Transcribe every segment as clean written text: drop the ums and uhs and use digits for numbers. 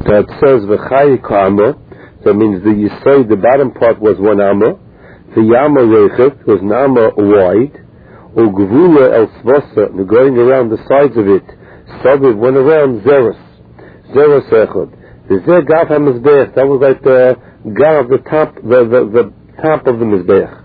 That says v'chai k'amo. That means the Yisod, the bottom part was 1 amma. The Yama Reichev was an amma wide. Ugvula el Svasa, going around the sides of it. Saviv went around Zeros. Zeros Echad. The Zer Gav HaMizbeach, that was like the Gav, the top of the Mizbeach.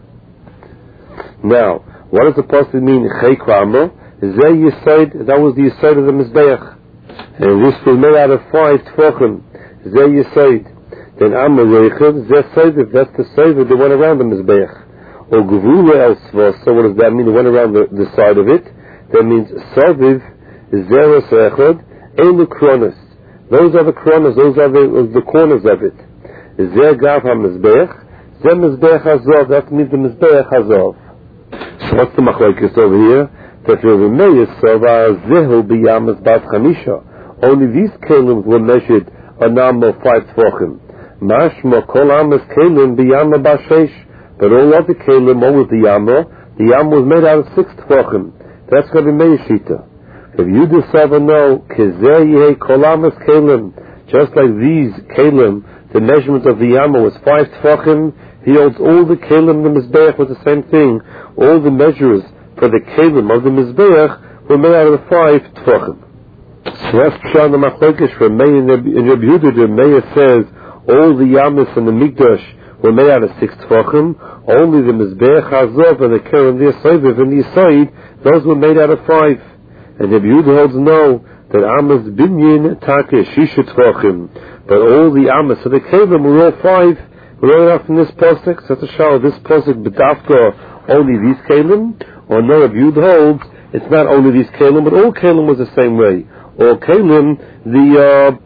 Now, what does the pasuk mean? Chei Krama. Zer Yisod, that was the Yisod of the Mizbeach. And this was made out of 5 Tfachim. Zer Yisod. Then Amma Reichev, Zeh Seviv, that's the Seviv that went around the Mizbeach. Or Gevula El Svos, so what does that mean? It went around the side of it. That means Seviv, Zeros Echad, Ein Kronos. Those are the Kronos, those are the corners of it. Zeh Gav HaMizbeach, Zeh Mizbeach Hazov, that means the Mizbeach Hazov. So what's the machlokes over here? That Rebbe Meir Sova Zehu B'Yamas Bat Chamisha. Only these kelims were measured a number of 5 Tfachim. Mashma kol amas kelim b'yama b'sheish, but all other kelim, what was the yama? The yama was made out of 6 tefachim. That's going to be Meishita. If you discover no, kezeh yeh kol amas kelim, just like these kelim, the measurement of the yama was 5 tefachim. He holds all the kelim, the mizbeach was the same thing. All the measures for the kelim of the mizbeach were made out of the 5 tefachim. So that's Pshat the machlokes from Meir in Reb Yehuda. Meir says all the yamas and the mikdash were made out of 6 tefachim. Only the mizbeach hazov and the keren, the Seviv and the Yisod, those were made out of 5. And Reb Yehuda holds no, that amas binyin take shisha tefachim, but all the amas of the kelim were all 5. We're all out from this pasuk. So that's a shal. This pasuk b'dafka only these kelim, or no? Reb Yehuda holds it's not only these kelim, but all kelim was the same way. All kelim, the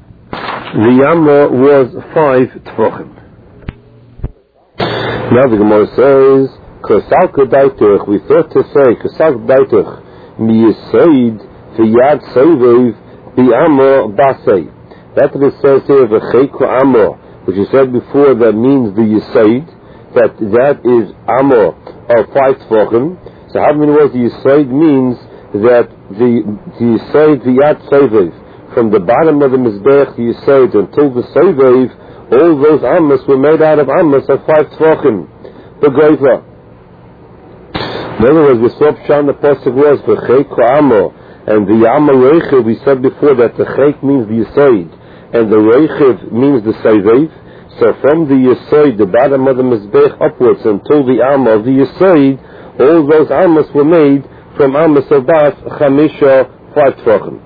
Yama was 5 tefachim. Now the Gemara says, Kosalka daituch, we thought to say, Kosalka daituch, mi yisaid, v'yad sevev, b'yama basei. That's what it says here, v'cheiku amo, which you said before, that means the yisaid, that is amo of 5 tefachim. So how many words the yisaid means that the yisaid, v'yad sevev, from the bottom of the Mizbeach, the Yisod, until the Sevev, all those Amos were made out of Amos of 5 Tfachim. The Greiva. In other words, the Sop Shan, the Pasuk was, V'chei Ko'amo, and the Yama Reichev, we said before that the Chek means the Yisod, and the Reichev means the Sevev. So from the Yisod, the bottom of the Mizbeach upwards, until the Amma of the Yisod, all those Amos were made from Amos of Bas, Chamisha, 5 Tfachim.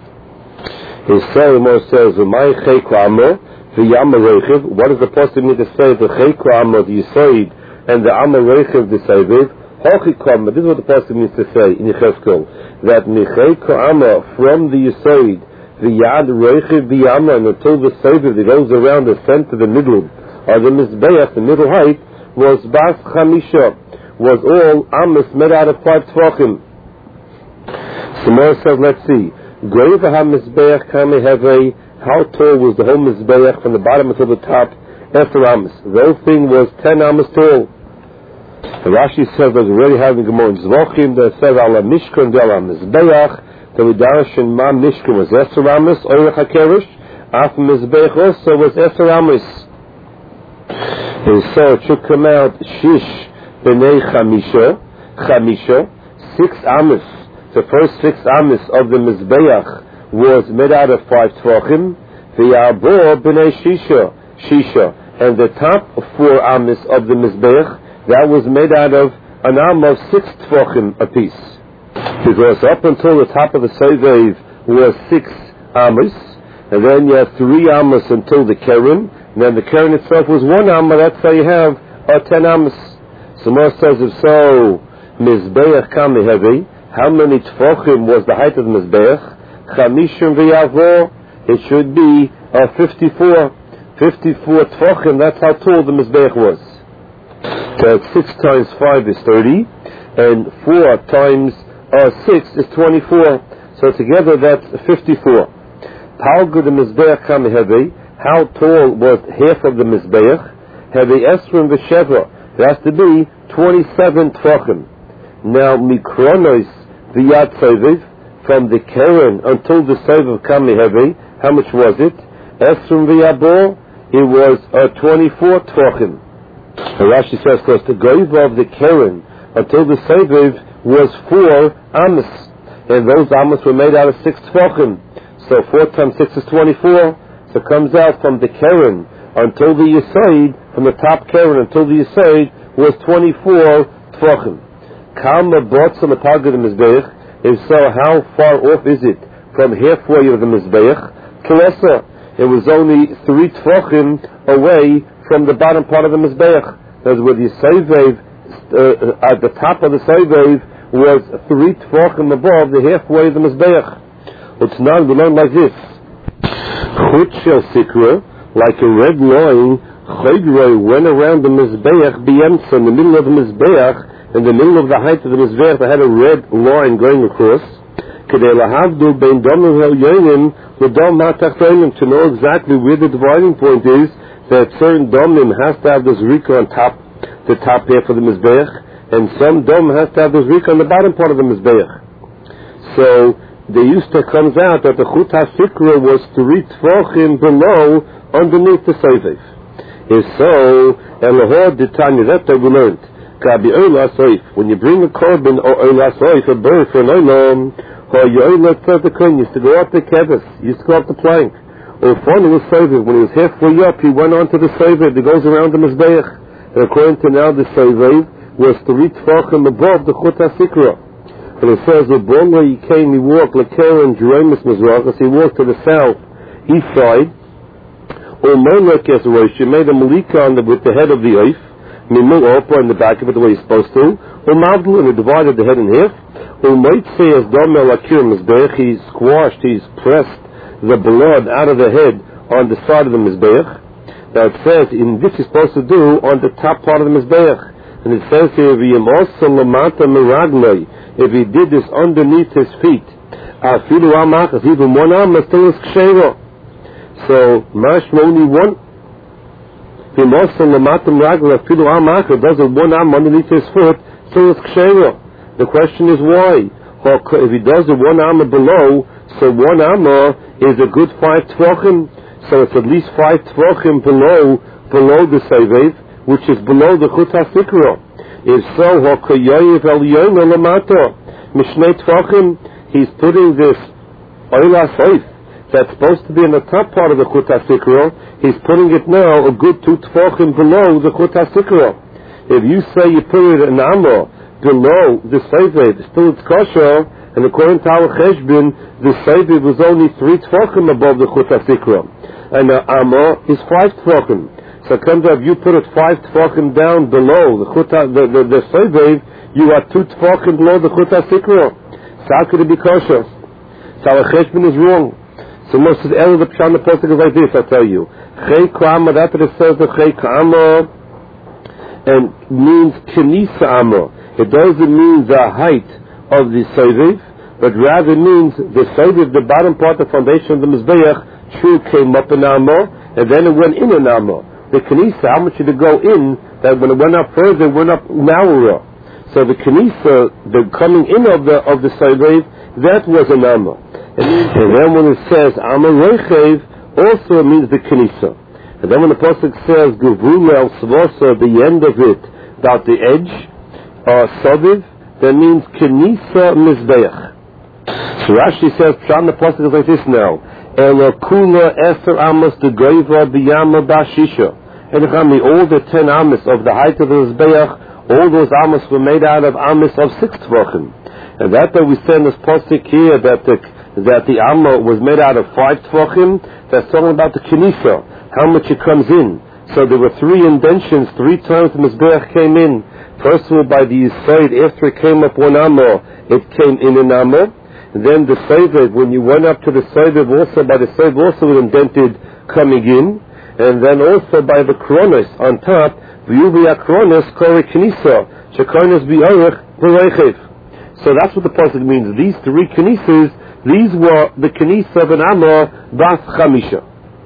His Sarimor says, "My Cheikramo, the Yama Reichev." What does the pasuk mean to say? The Cheikramo, the Yisod, and the Amma Reichev, the Seviv. Hochikramo. This is what the pasuk means to say in Yechezkel, that Cheikramo from the Yisod, the Yad Reichev, the Yama, and until the Seviv that goes around the center, the middle, or the Mizbeach, the middle height, was Bas Chamisha, was all Amos made out of 5 Tfachim. Samar says, let's see. Greva ha-mizbeach kameheve, how tall was the whole mizbeach from the bottom until the top after Amos? The whole thing was 10 Amos tall. The Rashi says there's already having Gemara in Zvachim that says ala mishkan de ala mizbeach, the Vidarshan ma mishkan was Esser Amos, Oirech HaKerish, af mizbeach also was Esser Amos. And so it should come out Shish b'nei Chamisha, 6 Amos. The first 6 Amos of the Mizbeach was made out of 5 Tfachim. The Arbor b'nei Shisha, and the top 4 Amos of the Mizbeach, that was made out of an Am of 6 Tfachim apiece. Because up until the top of the Sevev was 6 Amos, and then you have 3 Amos until the Keren, and then the Keren itself was 1 Amma. That's how you have 10 Amos. So Moshe says, if so, Mizbeach Kamehevi, how many tefachim was the height of the Mizbeach? Chamishim v'yavo, it should be 54. 54 tefachim, that's how tall the Mizbeach was. So 6 times 5 is 30, and 4 times 6 is 24. So together that's 54. Palgu the Mizbeach Kamehevi, how tall was half of the Mizbeach? Hevi Esrim v'sheva, it has to be 27 tefachim. Now Mikronos v'yad Seviv, from the Keren until the Seviv Kamehevi, how much was it? Esrim v'yabo, it was 24 tvachim. Rashi says, because the goiva of the keren until the seviv was 4 amos, and those amos were made out of 6 tvachim. So 4 times 6 is 24. So it comes out from the keren until the yisaid, from the top keren until the yisaid was 24 tvachim. Kama botz on the pagad of the mizbeach. If so, how far off is it from halfway of the mizbeach? Kilesa. It was only 3 tvachim away from the bottom part of the mizbeach. That's where the sevev, at the top of the sevev, was 3 tvachim above the halfway of the mizbeach. It's not, we learn like this. Chut shel sikra, like a red line, chaydroi went around the mizbeach b'yemtza, in the middle of the mizbeach, in the middle of the height of the mizbeach, they had a red line going across. Kedei lahavdu bein domim ha'yonim l'dom ha'tachtonim, to know exactly where the dividing point is, that certain domim has to have the zrika on top, the top half of the mizbeach, and some dom has to have the zrika on the bottom part of the mizbeach. So the Yusta comes out that the Chut HaSikra was 3 tvachim below, underneath the seviv. If so, Elohor D'Tanya, that we learned. Kabi Oila Soif, when you bring a korban or Oila Soif, a bird for an Olam, or Yoila Tzedekun, used to go up the kevis, used to go up the plank. Or finally was seviv, when he was halfway up, he went on to the seviv that goes around the mizbeach. And according to now, the seviv was 3 tvachim above the Chut HaSikra. And it says, he came, he walked, Lekeren, Jeremus Mizrachas, he walked to the south, east side, or Molek Yisrosh, he made a malika on with the head of the earth, Mimu Opa in the back of it the way he's supposed to, or Mavdul, and he divided the head in half, or might say as Domel Akir Mizbeach, he's squashed, he's pressed the blood out of the head on the side of the Mizbeach. Now it says, in this he's supposed to do on the top part of the Mizbeach. And it says here, if he did this underneath his feet, even one arm still is kshero. So, mashma only one. Does it one arm underneath his foot, still is kshero. The question is why? If he does it one arm below, so one arm is a good 5 tvachim. So it's at least 5 tvachim below the sevev, which is below the Chut HaSikra. If so, he's putting this Oila Soif that's supposed to be in the top part of the Chut HaSikra, he's putting it now a good 2 tvachim below the Chut HaSikra. If you say you put it in Amor below the sevev, still it's kosher, and according to our cheshbon, the sevev was only 3 tvachim above the Chut HaSikra, and the Amor is 5 tvachim. So it comes out, you put it 5 tvachim down below the sevev, you are 2 tvachim below the Chut HaSikra. So how could it be kosher? So our cheshbon is wrong. So most of the Ela the Pshan the Pasuk is like this, I'll tell you. Chei K'ama, that it says that Chei K'ama and means Kenisa Ama. It doesn't mean the height of the sevev, but rather means the sevev, the bottom part, the foundation of the Mizbeach, true came up in Ama, and then it went in an Ama. The Kenisa, how much did it go in, that when it went up further, it went up narrower. So the Kenisa, the coming in of the sevev, that was an Amma. And then when it says Amma Reichev, also it means the Kenisa. And then when the Pasuk says Gevul El Svasa, the end of it, about the edge, Saviv, that means Kenisa Mizbeach. So Rashi says, Pshan the Pasuk is like this now. Elokula Eser Amos the Goiva B'Yama Bashisha. And all the 10 Amos of the height of the Mizbeach, all those Amos were made out of Amos of 6 tvachim. And that we say in this Pasuk here that the Amma was made out of 5 tvachim, that's talking about the Kenisa, how much it comes in. So there were 3 indentions, 3 times the Mizbeach came in. First of all by the Yisrael, after it came up one Amma, it came in an Amma. And then the Sevev, when you went up to the Sevev also, by the Sevev also was indented coming in. And then also by the Kronos on top, V'yuvi HaKronos Kore Kenisa, Shekonos B'yorech V'reichev. So that's what the pasuk means. These 3 Kenisas, these were the Kenisa of an Amma Bas Chamisha.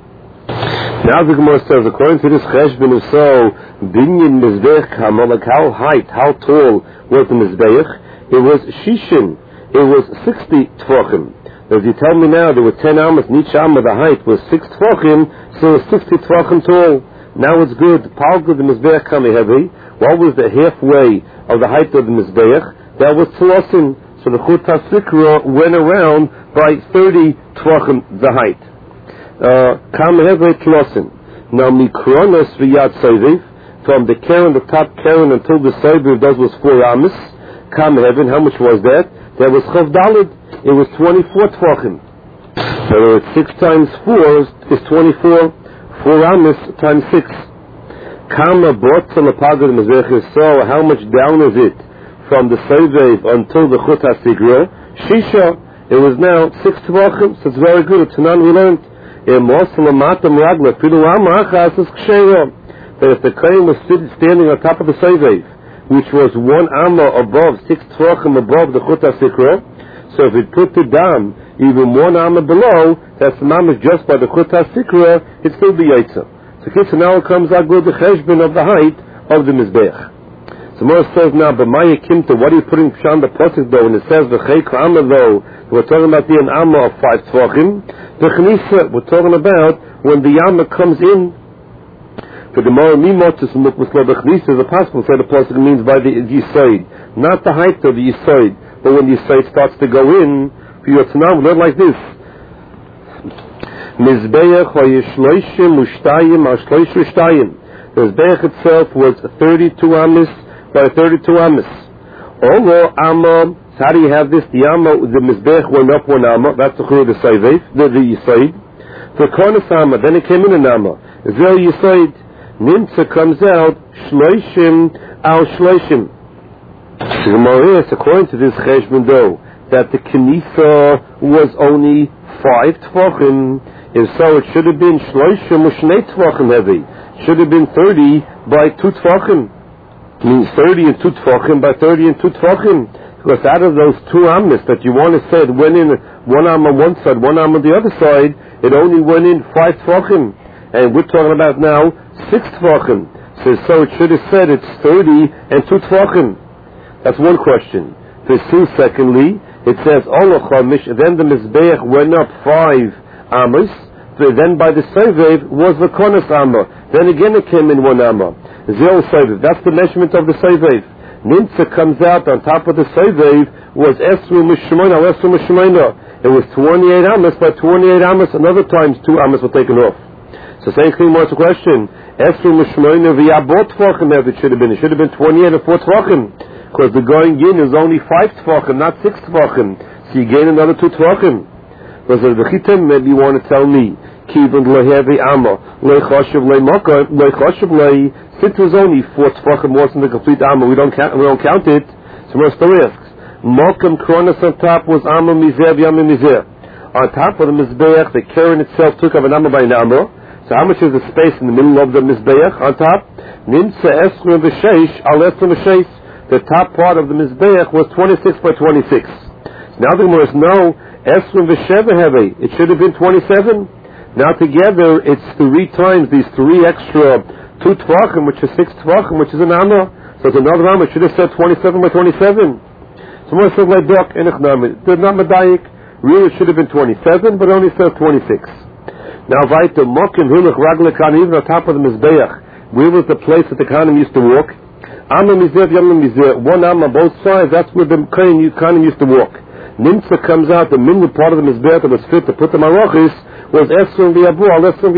Now the Gemara says, according to this cheshbon, so Binyan Mizbeach Kama, like how tall was the Mizbeach? It was Shishin. It was 60 tvachim. As you tell me now, there were 10 amas, and each amma, the height was 6 tvachim, so it was 60 tvachim tall. Now it's good. Palgul the Mizbeach kami heavy. What was the halfway of the height of the Mizbeach? That was tlosin. So the Chut HaSikra went around by 30 tvachim the height. Kami heavy tlosin. Now mikronos v'yad soiviv, from the Karen, the top Karen, until the soiviv, that was 4 amas. Kami heaven, how much was that? That was chav dalid. It was 24 tvachim. So 6 times 4 is 24. 4 amas times 6. Kama brought to the Pagad Mizbeach Yisrael, how much down is it from the Sovev until the Chut HaSikra? Shisha. It was now 6 tvachim, so it's very good. It's Tanan we learned. That if the Kohen was standing on top of the Sovev, which was 1 amma above, 6 tvachim above the Chut HaSikra, so if it put it down even 1 amma below, that's mamish just by the Chut HaSikra, it'd still be Yitzah. So now it comes out good the cheshbon of the height of the Mizbeach. So Moshe says now, but Maya Kimta, what are you putting on the posik though? And it says the Chayk Amma though, we're talking about the Amma of 5 tvachim. The Chnisa, we're talking about when the Amma comes in. For the Mora Mimotus Mukmusla, the Chnisa is a possible say the posik means by the Yisoid, not the height of the Yisoid, but when the Yisoid starts to go in. For your Tanam, learn like this. Mizbeach v'yishloishim u'shtayim ashloish u'shtayim. The Mizbeach itself was 32 amas by 32 amas. Although amma, so how do you have this? The amma, the Mizbeach went up 1 amma. That's the Chur, the Sovev, the Yisoid. The Kornas amma, then it came in an amma. Zel Yisoid. Nimtza comes out shloishim al shloishim. The Gemara is, according to this cheshbon though, that the Kenisa was only 5 tvachim. If so, it should have been shloishim u'shnei tvachim heavy. Should have been 30 by 2 tvachim. Means 30 and 2 tvachim by 30 and 2 tvachim. Because out of those 2 amas that you want to say it went in 1 am on one side, 1 am on the other side, it only went in 5 tvachim. And we're talking about now 6 tvachim. So it should have said it's 30 and 2 tvachim. That's one question. Secondly, it says then the Mizbeach went up 5 amas. Then by the Sovev was the Konas amma. Then again it came in 1 amma. Zil Sovev. That's the measurement of the Sovev. Nimtza comes out on top of the Sovev was Esru Mishmoina. It was 28 amas by 28 amas. Another times 2 amas were taken off. So same thing was the question. Esru Mishmoina v'yabot tvachim. It should have been. It should have been 28 or 4 tvachim. Because the going in is only 5 tvachim, not 6 tvachim. So you gain another 2 tvachim. Because the chitim, maybe you want to tell me, kivin lehevi amma, lechoshev lemoka, lechoshev le, since it was only 4 tvachim more than the complete amma, we don't count it. So we're still asks, mokam kronos on top was amma mizer v'yamim mizer. On top of the Mizbeach, the Karen itself took of an amma by an amma. So how much is the space in the middle of the Mizbeach on top? Nimtza esru v'sheish al esru v'sheish. The top part of the Mizbeach was 26 by 26. Now the Gemara says, no, Esrim v'sheva heavy. It should have been 27. Now together, it's 3 times these 3 extra 2 tvachim, which is 6 tvachim, which is an amma. So it's another amma. It should have said 27 by 27. So Gemara says, like Dok enechnami. The Namadayik really should have been 27, but only said 26. Now, Vaita Mokim Hilach Raglekan, even on top of the Mizbeach, where was the place that the Kohanim used to walk? Amma mizeh, yamma mizeh. 1 amma on both sides. That's where the Kohanim used to walk. Nimtza comes out. The minimum part of the Mizbeach that was fit to put the marachis was Esrim v'yabor.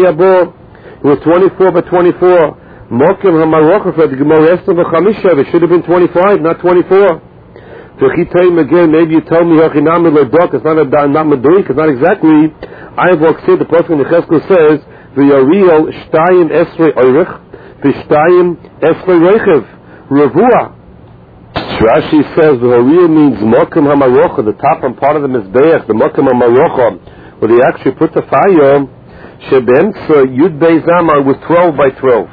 It was 24 by 24. Mokim ha'marachah for the Gemara Esrim v'chamisha. It should have been 25, not 24. V'chitayim again. Maybe you tell me hachinami le'dok. It's not meduik. It's not exactly. I have walked the person in the Cheskel says v'yariel shtayim esrei oirich v'shtayim esrei reichev. Ravua. Rashi says the Horiya means Mokim HaMarocha, the top and part of the Mizbeach, the Mokim HaMarocha, where they actually put the fire, Shebemtza Yud Beis Amar was 12 by 12.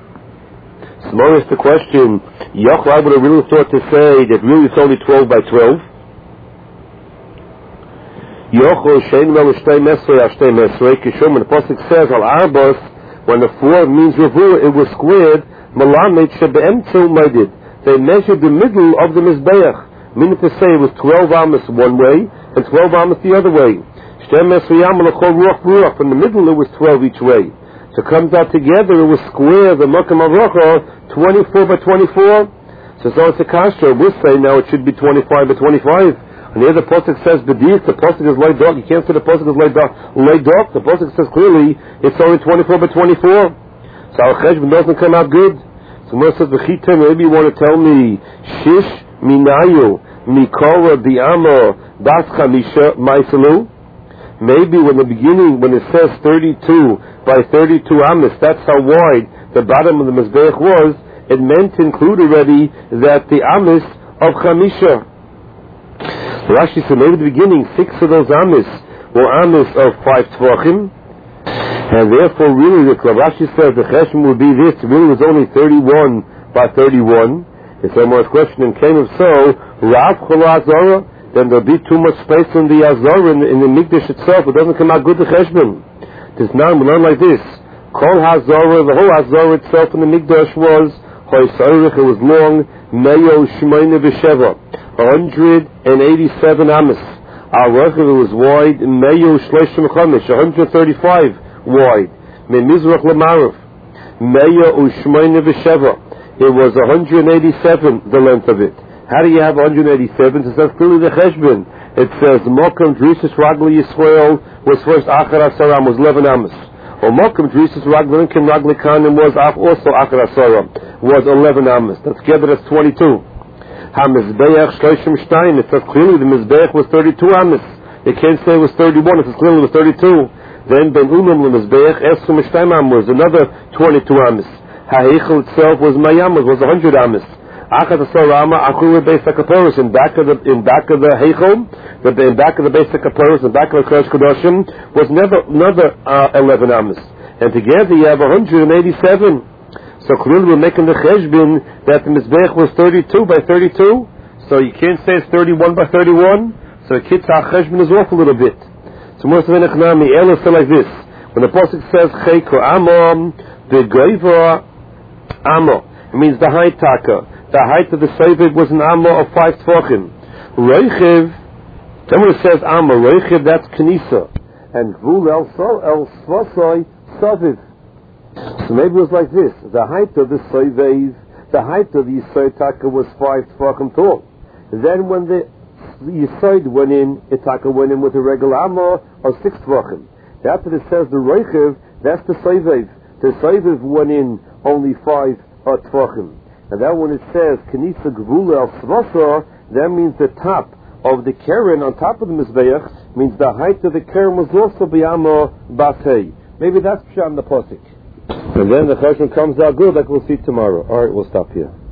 So more is the question, Yochai would have really thought to say that really it's only 12 by 12. Yochai Shein Mel Shtei Mesrei Ashtei Mesrei, Kishom, and the Pasuk says, Al Arbos, when the 4 means Ravua, it was squared. Malamed shebe'emtzu maidid. They measured the middle of the Mizbeach. Meaning to say it was 12 amas one way and 12 amas the other way. From the middle it was 12 each way. So it comes out together, it was square, the Makam Avrocha, 24 by 24. So it's a kasha. We'll say now it should be 25 by 25. And here the Pasuk says B'dik, the Pasuk is laid off. You can't say the Pasuk is laid off. The Pasuk says clearly it's only 24 by 24. So our cheshbon doesn't come out good. So Moshe says, B'chita, maybe you want to tell me, Shish minayu mikora bi'amo bas chamisha maisalu? Maybe when the beginning, when it says 32 by 32 amis, that's how wide the bottom of the Mizbeach was, it meant to include already that the amis of chamisha. Rashi said maybe at the beginning 6 of those amis were amis of 5 tvachim, and therefore really the Rashi says the cheshbon would be this, really was only 31 by 31. It's a more question, and came if so, Rav Chola Azara, then there'll be too much space in the Azara, in the Mikdash itself, it doesn't come out good to cheshbon. There's none, we learn like this. Kol Hazara, the whole Hazara itself in the Mikdash was, it was long, Meyo Shmeina V'Sheva, 187 amis. Al-Rechav, it was wide, Meyo Shleishim Chamish, 135 wide. Me Mizrach L'Marav, Meyo Ushmeina V'Sheva, it was 187, the length of it. How do you have 187? It says clearly the cheshbon. It says Mokum Drisus Ragli Yisrael was first Achar Asaram, was 11 amas. Or Mokum Drisus Ragli Kim Ragli Kanim was also Achar Asaram, was 11 amas. That's together, that's 22. HaMizbeach Shloshim Shtein, it says clearly the Mizbeach was 32 amas. You can't say it was 31, it says clearly it was 32. Then Ben Unam L'Mizbeach Esum Shtein Am was another 22 amas. HaHeichel itself was Mayam, was 100 amas. Achat Asarama, Akur Beis HaKaporos, in back of the Heichel, in back of the Beis HaKaporos, in back of the Kodesh Kodashim, was another 11 amas. And together you have 187. So clearly we're making the cheshbon that the Mizbeach was 32 by 32. So you can't say it's 31 by 31. So Kitzah cheshbon is off a little bit. So Moshe Venechnami, Ela said like this. When the Pasuk says Cheiko Amo, Begoiva Amo, it means the height taka. The height of the Seivig was an Amma of 5 tvachim. Reichiv, someone says Amma, Reichiv, that's Kenisa. And Gvul El Svasoi, Saviv. So maybe it was like this. The height of the Seivig, the height of the Yisrael Taka was 5 tvachim tall. Then when the Yisrael went in, Itaka went in with a regular Amma of 6 tvachim. After it says the Reichiv, that's the Seivig. The Seivig went in only 5 tvachim. And that when it says Kenisa Gvula al Svasa, that means the top of the Keren on top of the Mizbeach, means the height of the Keren was also B'yama Basei. Maybe that's Pshat in the Pasuk. And then the question comes out good, like we'll see tomorrow. Alright, we'll stop here.